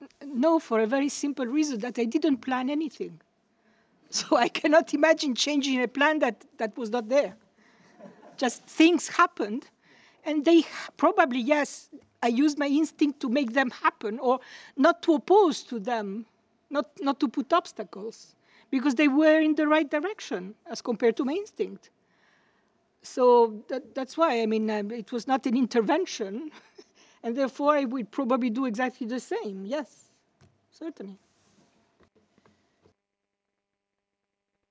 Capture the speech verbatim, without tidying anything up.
No, for a very simple reason that I didn't plan anything. So I cannot imagine changing a plan that, that was not there. Just things happened, and they h- probably, yes, I used my instinct to make them happen or not to oppose to them, not, not to put obstacles, because they were in the right direction as compared to my instinct. So that, that's why, I mean, um, it was not an intervention, and therefore I would probably do exactly the same. Yes, certainly.